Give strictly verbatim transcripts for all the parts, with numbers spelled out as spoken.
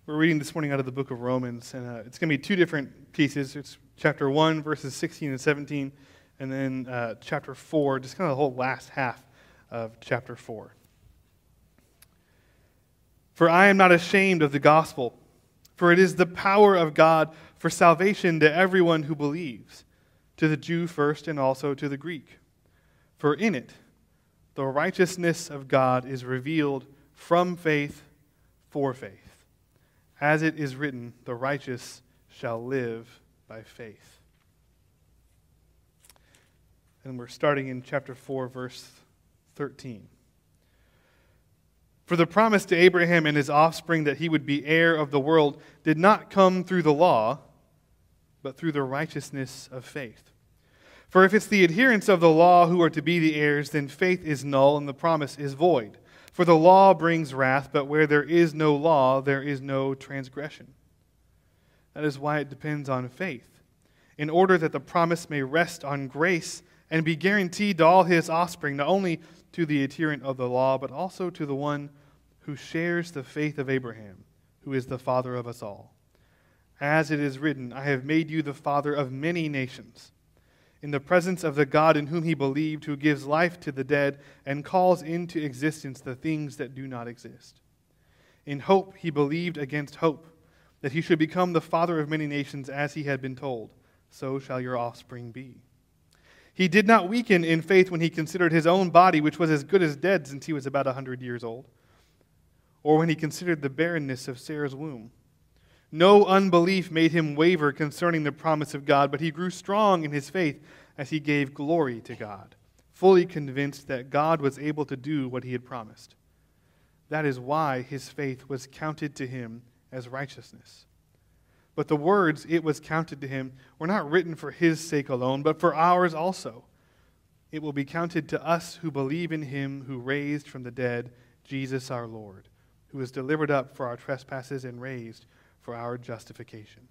We're reading this morning out of the book of Romans, and uh, it's going to be two different pieces. It's chapter one, verses sixteen and seventeen, and then uh, chapter four, just kind of the whole last half of chapter four. For I am not ashamed of the gospel, for it is the power of God for salvation to everyone who believes, to the Jew first and also to the Greek. For in it, the righteousness of God is revealed from faith for faith. As it is written, the righteous shall live by faith. And we're starting in chapter four, verse thirteen. For the promise to Abraham and his offspring that he would be heir of the world did not come through the law, but through the righteousness of faith. For if it's the adherents of the law who are to be the heirs, then faith is null and the promise is void. For the law brings wrath, but where there is no law, there is no transgression. That is why it depends on faith, in order that the promise may rest on grace and be guaranteed to all his offspring, not only to the adherent of the law, but also to the one who shares the faith of Abraham, who is the father of us all. As it is written, I have made you the father of many nations, in the presence of the God in whom he believed, who gives life to the dead and calls into existence the things that do not exist. In hope he believed against hope, that he should become the father of many nations, as he had been told, so shall your offspring be. He did not weaken in faith when he considered his own body, which was as good as dead since he was about a hundred years old, or when he considered the barrenness of Sarah's womb. No unbelief made him waver concerning the promise of God, but he grew strong in his faith as he gave glory to God, fully convinced that God was able to do what he had promised. That is why his faith was counted to him as righteousness. But the words, it was counted to him, were not written for his sake alone, but for ours also. It will be counted to us who believe in him who raised from the dead Jesus our Lord, who was delivered up for our trespasses and raised for our justification.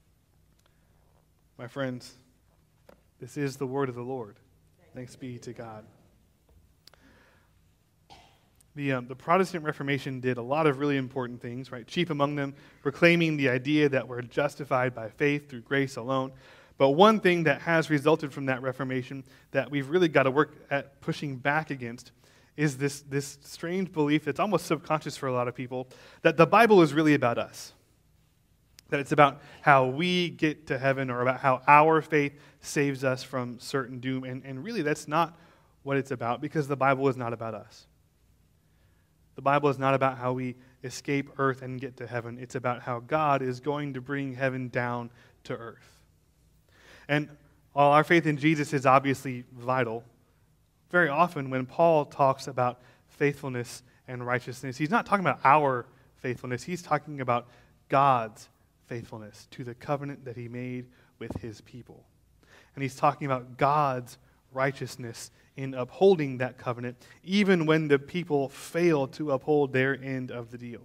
My friends, this is the word of the Lord. Thanks be to God. The, um, the Protestant Reformation did a lot of really important things, right? Chief among them, proclaiming the idea that we're justified by faith through grace alone. But one thing that has resulted from that Reformation that we've really got to work at pushing back against is this, this strange belief that's almost subconscious for a lot of people, that the Bible is really about us. That it's about how we get to heaven or about how our faith saves us from certain doom. And, and really, that's not what it's about, because the Bible is not about us. The Bible is not about how we escape earth and get to heaven. It's about how God is going to bring heaven down to earth. And while our faith in Jesus is obviously vital, very often when Paul talks about faithfulness and righteousness, he's not talking about our faithfulness. He's talking about God's faithfulness to the covenant that he made with his people. And he's talking about God's righteousness in upholding that covenant, even when the people fail to uphold their end of the deal.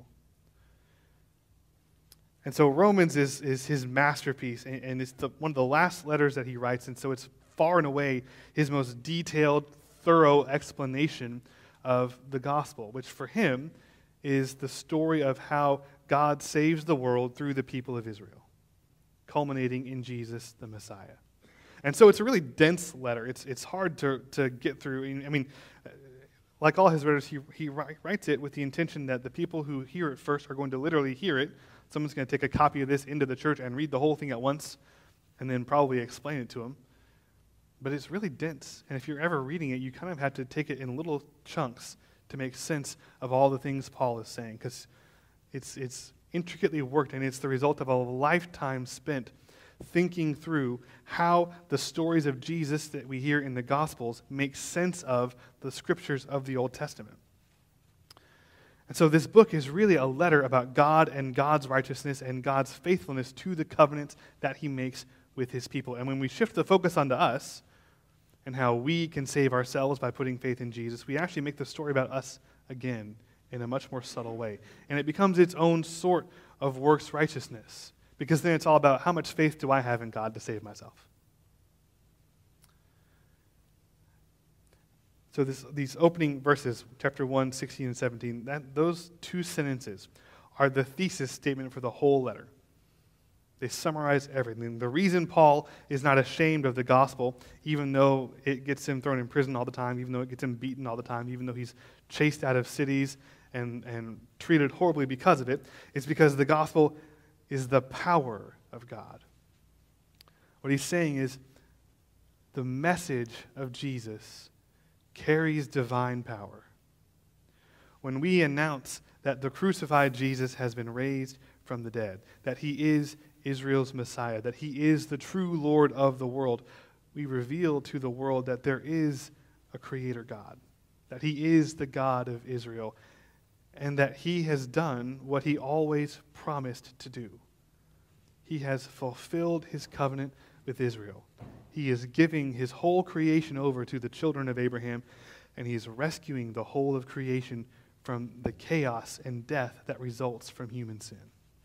And so Romans is, is his masterpiece, and, and it's the, one of the last letters that he writes, and so it's far and away his most detailed, thorough explanation of the gospel, which for him is the story of how God saves the world through the people of Israel, culminating in Jesus the Messiah. And so it's a really dense letter. It's it's hard to, to get through. I mean, like all his letters, he, he writes it with the intention that the people who hear it first are going to literally hear it. Someone's going to take a copy of this into the church and read the whole thing at once and then probably explain it to them. But it's really dense. And if you're ever reading it, you kind of have to take it in little chunks to make sense of all the things Paul is saying, because it's it's intricately worked, and it's the result of a lifetime spent thinking through how the stories of Jesus that we hear in the Gospels make sense of the scriptures of the Old Testament. And so this book is really a letter about God and God's righteousness and God's faithfulness to the covenants that he makes with his people. And when we shift the focus onto us and how we can save ourselves by putting faith in Jesus, we actually make the story about us again in a much more subtle way. And it becomes its own sort of works righteousness, because then it's all about how much faith do I have in God to save myself. So this, these opening verses, chapter one, sixteen and seventeen, that, those two sentences are the thesis statement for the whole letter. They summarize everything. The reason Paul is not ashamed of the gospel, even though it gets him thrown in prison all the time, even though it gets him beaten all the time, even though he's chased out of cities and, and treated horribly because of it, is because the gospel is the power of God. What he's saying is the message of Jesus carries divine power. When we announce that the crucified Jesus has been raised from the dead, that he is Israel's Messiah, that he is the true Lord of the world, we reveal to the world that there is a creator God, that he is the God of Israel, and that he has done what he always promised to do. He has fulfilled his covenant with Israel. He is giving his whole creation over to the children of Abraham, and he is rescuing the whole of creation from the chaos and death that results from human sin.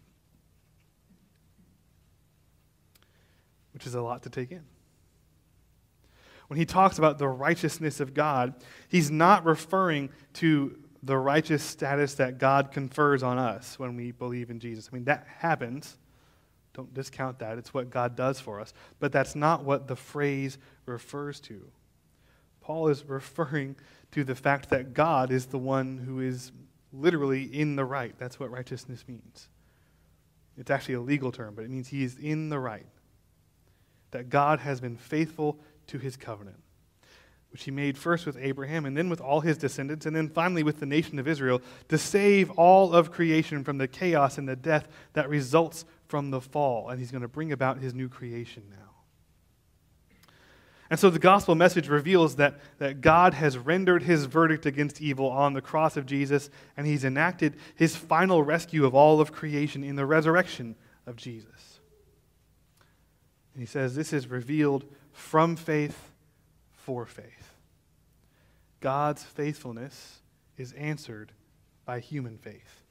Which is a lot to take in. When he talks about the righteousness of God, he's not referring to the righteous status that God confers on us when we believe in Jesus. I mean, that happens. Don't discount that. It's what God does for us. But that's not what the phrase refers to. Paul is referring to the fact that God is the one who is literally in the right. That's what righteousness means. It's actually a legal term, but it means he is in the right. That God has been faithful to his covenant, which he made first with Abraham and then with all his descendants and then finally with the nation of Israel to save all of creation from the chaos and the death that results from the fall. And he's going to bring about his new creation now. And so the gospel message reveals that, that God has rendered his verdict against evil on the cross of Jesus, and he's enacted his final rescue of all of creation in the resurrection of Jesus. And he says this is revealed from faith for faith. God's faithfulness is answered by human faith.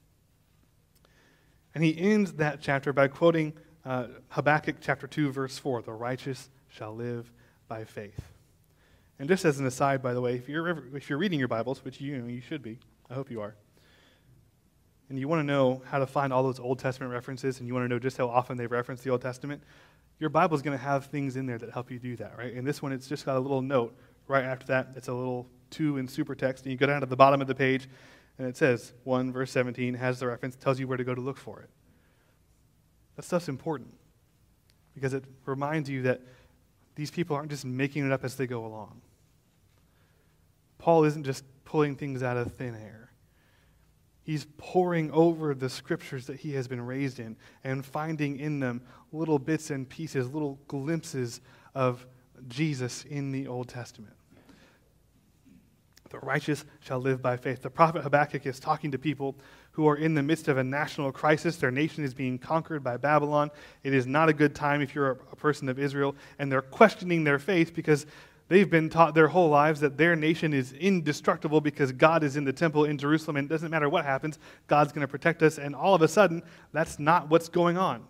And he ends that chapter by quoting uh, Habakkuk chapter two, verse four, "The righteous shall live by faith." And just as an aside, by the way, if you're ever, if you're reading your Bibles, which you know you should be, I hope you are, and you want to know how to find all those Old Testament references, and you want to know just how often they reference the Old Testament, your Bible's going to have things in there that help you do that, right? And this one, it's just got a little note right after that. It's a little two in super text, and you go down to the bottom of the page, and it says one verse seventeen has the reference, tells you where to go to look for it. That stuff's important because it reminds you that these people aren't just making it up as they go along. Paul isn't just pulling things out of thin air. He's poring over the scriptures that he has been raised in and finding in them little bits and pieces, little glimpses of Jesus in the Old Testament. The righteous shall live by faith. The prophet Habakkuk is talking to people who are in the midst of a national crisis. Their nation is being conquered by Babylon. It is not a good time if you're a person of Israel, and they're questioning their faith because they've been taught their whole lives that their nation is indestructible because God is in the temple in Jerusalem, and it doesn't matter what happens, God's going to protect us, and all of a sudden, that's not what's going on.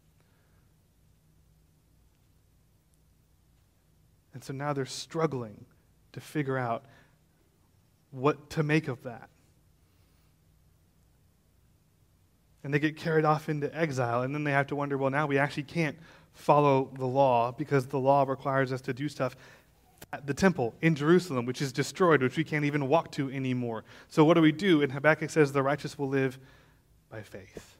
And so now they're struggling to figure out what to make of that. And they get carried off into exile, and then they have to wonder, well, now we actually can't follow the law because the law requires us to do stuff at the temple in Jerusalem, which is destroyed, which we can't even walk to anymore. So what do we do? And Habakkuk says the righteous will live by faith.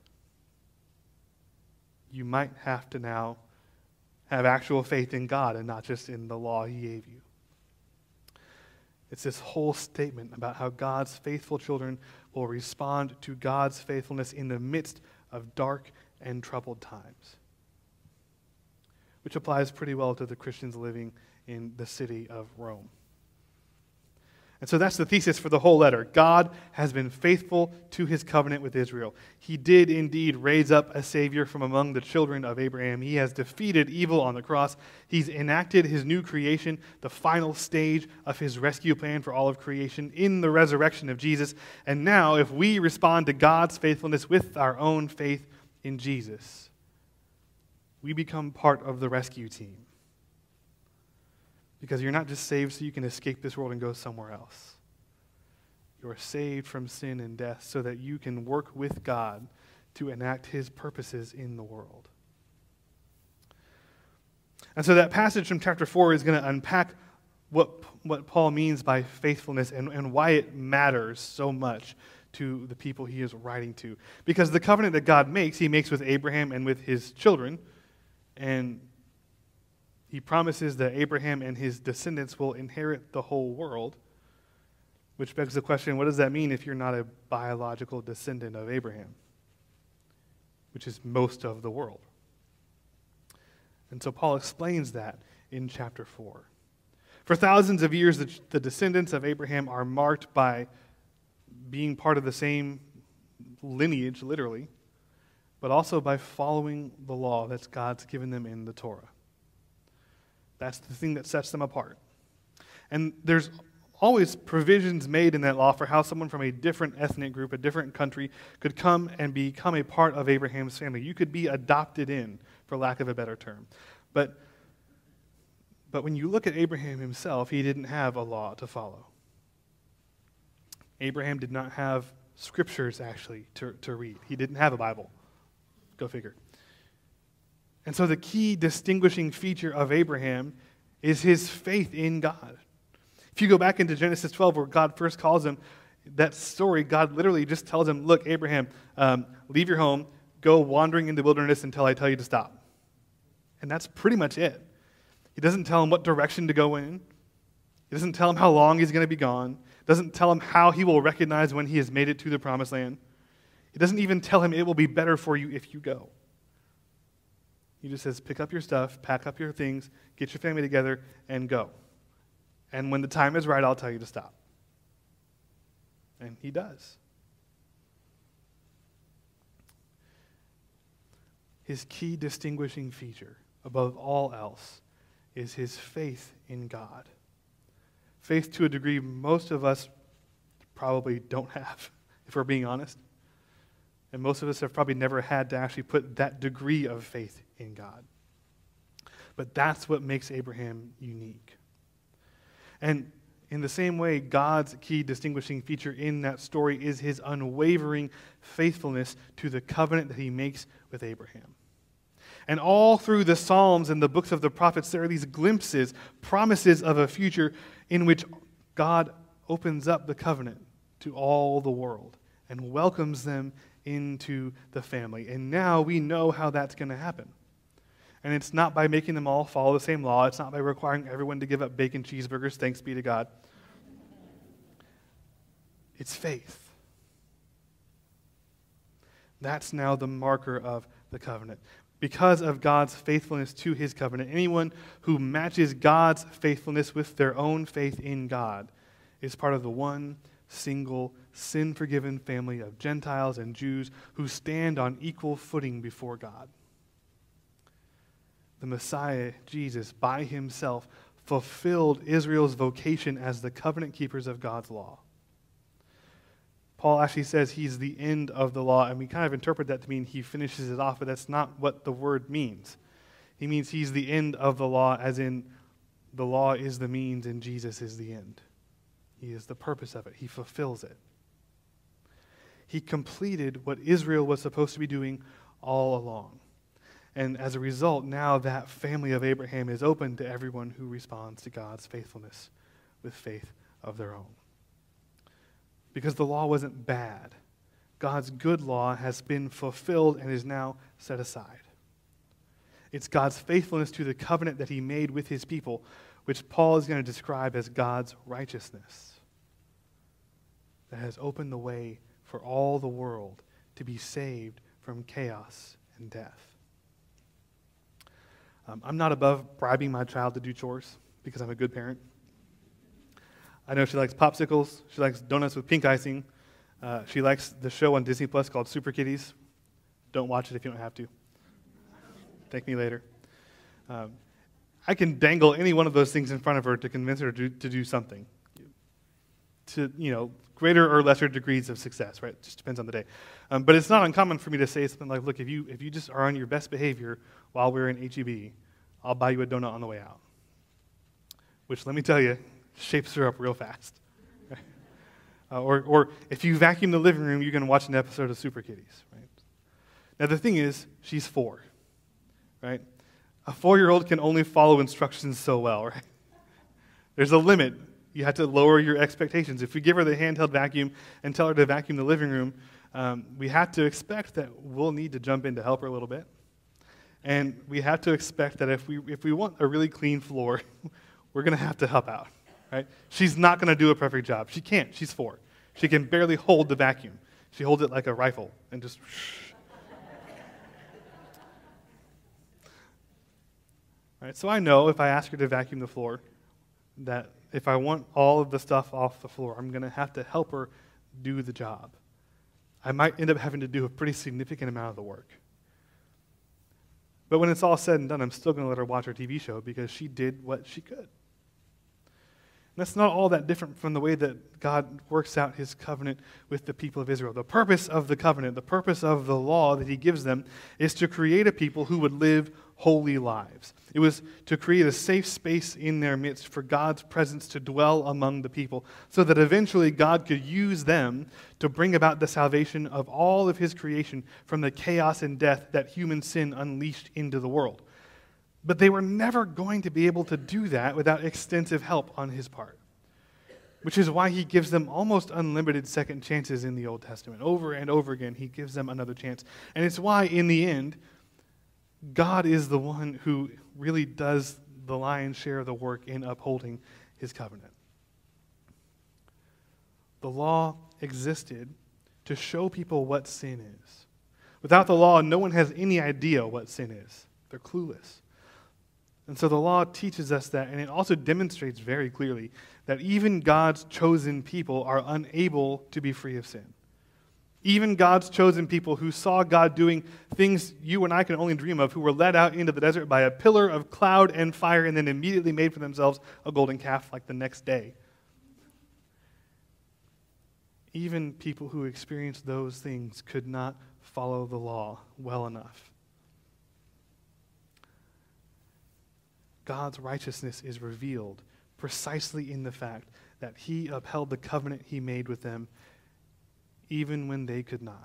You might have to now have actual faith in God and not just in the law he gave you. It's this whole statement about how God's faithful children will respond to God's faithfulness in the midst of dark and troubled times, which applies pretty well to the Christians living in the city of Rome. And so that's the thesis for the whole letter. God has been faithful to his covenant with Israel. He did indeed raise up a Savior from among the children of Abraham. He has defeated evil on the cross. He's enacted his new creation, the final stage of his rescue plan for all of creation in the resurrection of Jesus. And now, if we respond to God's faithfulness with our own faith in Jesus, we become part of the rescue team. Because you're not just saved so you can escape this world and go somewhere else. You are saved from sin and death so that you can work with God to enact his purposes in the world. And so that passage from chapter four is going to unpack what, what Paul means by faithfulness and, and why it matters so much to the people he is writing to. Because the covenant that God makes, he makes with Abraham and with his children, and he promises that Abraham and his descendants will inherit the whole world, which begs the question, what does that mean if you're not a biological descendant of Abraham, which is most of the world? And so Paul explains that in chapter four. For thousands of years, the, the descendants of Abraham are marked by being part of the same lineage, literally, but also by following the law that God's given them in the Torah. That's the thing that sets them apart. And there's always provisions made in that law for how someone from a different ethnic group, a different country, could come and become a part of Abraham's family. You could be adopted in, for lack of a better term. But, but when you look at Abraham himself, he didn't have a law to follow. Abraham did not have scriptures, actually, to, to read. He didn't have a Bible. Go figure. And so the key distinguishing feature of Abraham is his faith in God. If you go back into Genesis twelve, where God first calls him, that story, God literally just tells him, look, Abraham, um, leave your home, go wandering in the wilderness until I tell you to stop. And that's pretty much it. He doesn't tell him what direction to go in. He doesn't tell him how long he's going to be gone. Doesn't tell him how he will recognize when he has made it to the promised land. He doesn't even tell him it will be better for you if you go. He just says, pick up your stuff, pack up your things, get your family together, and go. And when the time is right, I'll tell you to stop. And he does. His key distinguishing feature, above all else, is his faith in God. Faith to a degree most of us probably don't have, if we're being honest. And most of us have probably never had to actually put that degree of faith in God. But that's what makes Abraham unique. And in the same way, God's key distinguishing feature in that story is his unwavering faithfulness to the covenant that he makes with Abraham. And all through the Psalms and the books of the prophets, there are these glimpses, promises of a future in which God opens up the covenant to all the world and welcomes them into the family. And now we know how that's going to happen. And it's not by making them all follow the same law. It's not by requiring everyone to give up bacon cheeseburgers, thanks be to God. It's faith. That's now the marker of the covenant. Because of God's faithfulness to his covenant, anyone who matches God's faithfulness with their own faith in God is part of the one single sin-forgiven family of Gentiles and Jews who stand on equal footing before God. The Messiah, Jesus, by himself, fulfilled Israel's vocation as the covenant keepers of God's law. Paul actually says he's the end of the law, and we kind of interpret that to mean he finishes it off, but that's not what the word means. He means he's the end of the law, as in the law is the means and Jesus is the end. He is the purpose of it. He fulfills it. He completed what Israel was supposed to be doing all along. And as a result, now that family of Abraham is open to everyone who responds to God's faithfulness with faith of their own. Because the law wasn't bad. God's good law has been fulfilled and is now set aside. It's God's faithfulness to the covenant that he made with his people, which Paul is going to describe as God's righteousness, that has opened the way for all the world to be saved from chaos and death. Um, I'm not above bribing my child to do chores because I'm a good parent. I know she likes popsicles. She likes donuts with pink icing. Uh, she likes the show on Disney Plus called Super Kitties. Don't watch it if you don't have to. Thank me later. Um, I can dangle any one of those things in front of her to convince her to, to do something. To, you know, greater or lesser degrees of success, right? It just depends on the day. Um, but it's not uncommon for me to say something like, look, if you if you just are on your best behavior while we're in H E B, I'll buy you a donut on the way out. Which, let me tell you, shapes her up real fast. Uh, or, or if you vacuum the living room, you're going to watch an episode of Super Kitties, right? Now, the thing is, she's four, right? A four-year-old can only follow instructions so well, right? There's a limit. You have to lower your expectations. If we give her the handheld vacuum and tell her to vacuum the living room, um, we have to expect that we'll need to jump in to help her a little bit. And we have to expect that if we if we want a really clean floor, we're going to have to help out, right? She's not going to do a perfect job. She can't. She's four. She can barely hold the vacuum. She holds it like a rifle and just... Right, so I know if I ask her to vacuum the floor, that if I want all of the stuff off the floor, I'm going to have to help her do the job. I might end up having to do a pretty significant amount of the work. But when it's all said and done, I'm still going to let her watch her T V show because she did what she could. And that's not all that different from the way that God works out his covenant with the people of Israel. The purpose of the covenant, the purpose of the law that he gives them, is to create a people who would live holy lives. It was to create a safe space in their midst for God's presence to dwell among the people, so that eventually God could use them to bring about the salvation of all of his creation from the chaos and death that human sin unleashed into the world. But they were never going to be able to do that without extensive help on his part, which is why he gives them almost unlimited second chances in the Old Testament. Over and over again, he gives them another chance. And it's why, in the end, God is the one who really does the lion's share of the work in upholding his covenant. The law existed to show people what sin is. Without the law, no one has any idea what sin is. They're clueless. And so the law teaches us that, and it also demonstrates very clearly that even God's chosen people are unable to be free of sin. Even God's chosen people who saw God doing things you and I can only dream of, who were led out into the desert by a pillar of cloud and fire and then immediately made for themselves a golden calf like the next day. Even people who experienced those things could not follow the law well enough. God's righteousness is revealed precisely in the fact that he upheld the covenant he made with them even when they could not.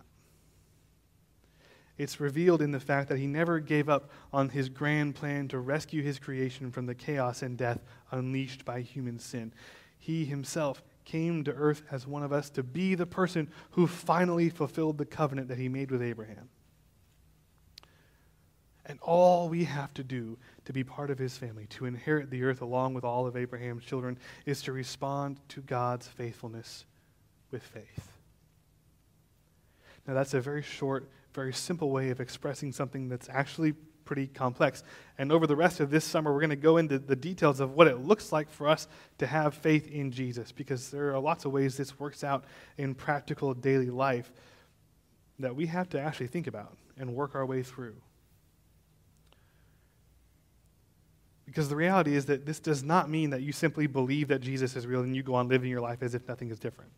It's revealed in the fact that he never gave up on his grand plan to rescue his creation from the chaos and death unleashed by human sin. He himself came to earth as one of us to be the person who finally fulfilled the covenant that he made with Abraham. And all we have to do to be part of his family, to inherit the earth along with all of Abraham's children, is to respond to God's faithfulness with faith. Now, that's a very short, very simple way of expressing something that's actually pretty complex. And over the rest of this summer, we're going to go into the details of what it looks like for us to have faith in Jesus, because there are lots of ways this works out in practical daily life that we have to actually think about and work our way through. Because the reality is that this does not mean that you simply believe that Jesus is real and you go on living your life as if nothing is different.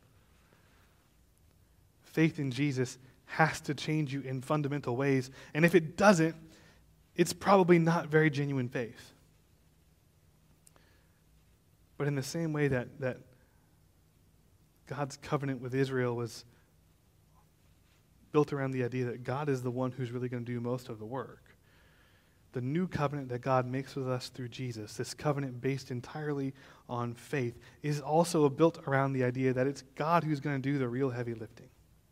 Faith in Jesus has to change you in fundamental ways, and if it doesn't, it's probably not very genuine faith. But in the same way that, that God's covenant with Israel was built around the idea that God is the one who's really going to do most of the work, the new covenant that God makes with us through Jesus, this covenant based entirely on faith, is also built around the idea that it's God who's going to do the real heavy lifting.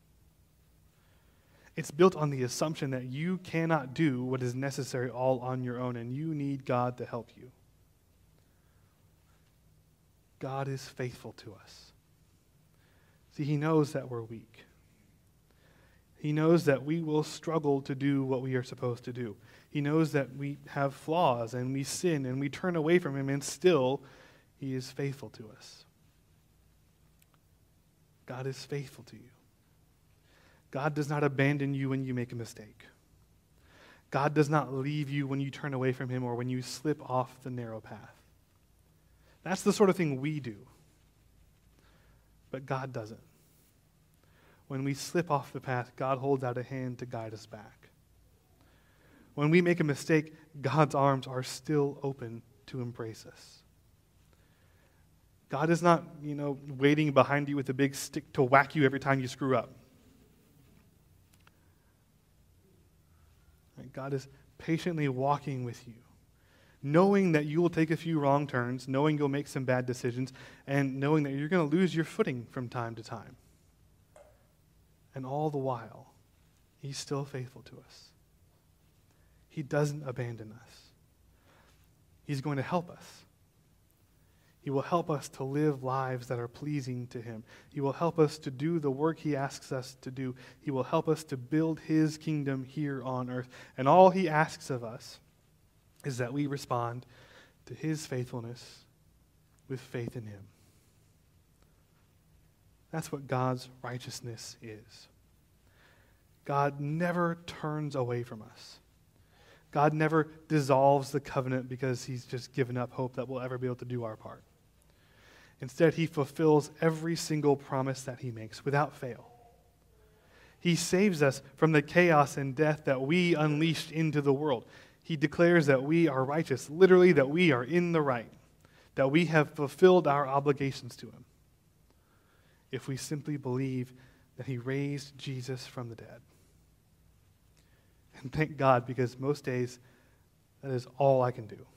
It's built on the assumption that you cannot do what is necessary all on your own, and you need God to help you. God is faithful to us. See, he knows that we're weak. He knows that we will struggle to do what we are supposed to do. He knows that we have flaws and we sin and we turn away from him, and still he is faithful to us. God is faithful to you. God does not abandon you when you make a mistake. God does not leave you when you turn away from him or when you slip off the narrow path. That's the sort of thing we do. But God doesn't. When we slip off the path, God holds out a hand to guide us back. When we make a mistake, God's arms are still open to embrace us. God is not, you know, waiting behind you with a big stick to whack you every time you screw up. Right? God is patiently walking with you, knowing that you will take a few wrong turns, knowing you'll make some bad decisions, and knowing that you're going to lose your footing from time to time. And all the while, he's still faithful to us. He doesn't abandon us. He's going to help us. He will help us to live lives that are pleasing to him. He will help us to do the work he asks us to do. He will help us to build his kingdom here on earth. And all he asks of us is that we respond to his faithfulness with faith in him. That's what God's righteousness is. God never turns away from us. God never dissolves the covenant because he's just given up hope that we'll ever be able to do our part. Instead, he fulfills every single promise that he makes without fail. He saves us from the chaos and death that we unleashed into the world. He declares that we are righteous, literally that we are in the right, that we have fulfilled our obligations to him, if we simply believe that he raised Jesus from the dead. And thank God, because most days that is all I can do.